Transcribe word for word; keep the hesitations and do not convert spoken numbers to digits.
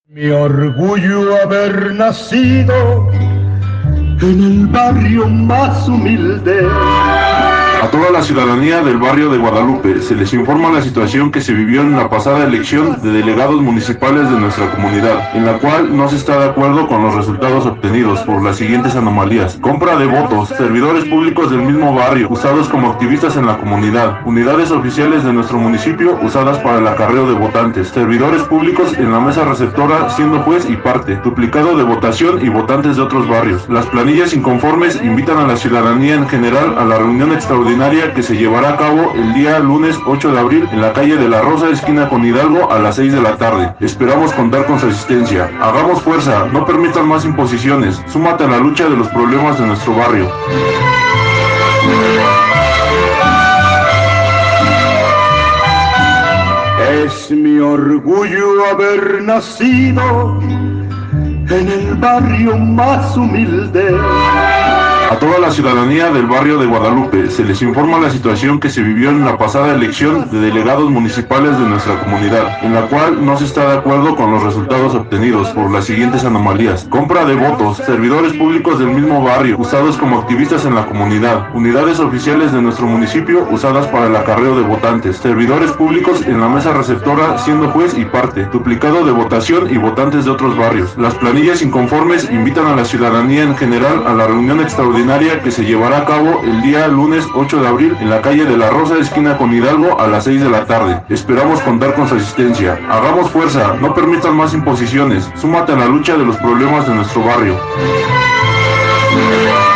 Mi orgullo haber nacido en el barrio más humilde. A toda la ciudadanía del barrio de Guadalupe se les informa la situación que se vivió en la pasada elección de delegados municipales de nuestra comunidad, en la cual no se está de acuerdo con los resultados obtenidos por las siguientes anomalías: compra de votos, servidores públicos del mismo barrio usados como activistas en la comunidad, unidades oficiales de nuestro municipio usadas para el acarreo de votantes, servidores públicos en la mesa receptora siendo juez y parte, duplicado de votación y votantes de otros barrios. Las planillas inconformes invitan a la ciudadanía en general a la reunión extraordinaria que se llevará a cabo el día lunes ocho de abril en la calle de la Rosa, esquina con Hidalgo, a las seis de la tarde. Esperamos contar con su asistencia. Hagamos fuerza, no permitan más imposiciones. Súmate a la lucha de los problemas de nuestro barrio. Es mi orgullo haber nacido en el barrio más humilde. A toda la ciudadanía del barrio de Guadalupe se les informa la situación que se vivió en la pasada elección de delegados municipales de nuestra comunidad, en la cual no se está de acuerdo con los resultados obtenidos por las siguientes anomalías: compra de votos, servidores públicos del mismo barrio usados como activistas en la comunidad, unidades oficiales de nuestro municipio usadas para el acarreo de votantes, servidores públicos en la mesa receptora siendo juez y parte, duplicado de votación y votantes de otros barrios. Las planillas inconformes invitan a la ciudadanía en general a la reunión extraordinaria que se llevará a cabo el día lunes ocho de abril en la calle de la Rosa, esquina con Hidalgo, a las seis de la tarde. Esperamos contar con su asistencia. Hagamos fuerza, no permitan más imposiciones. Súmate a la lucha de los problemas de nuestro barrio.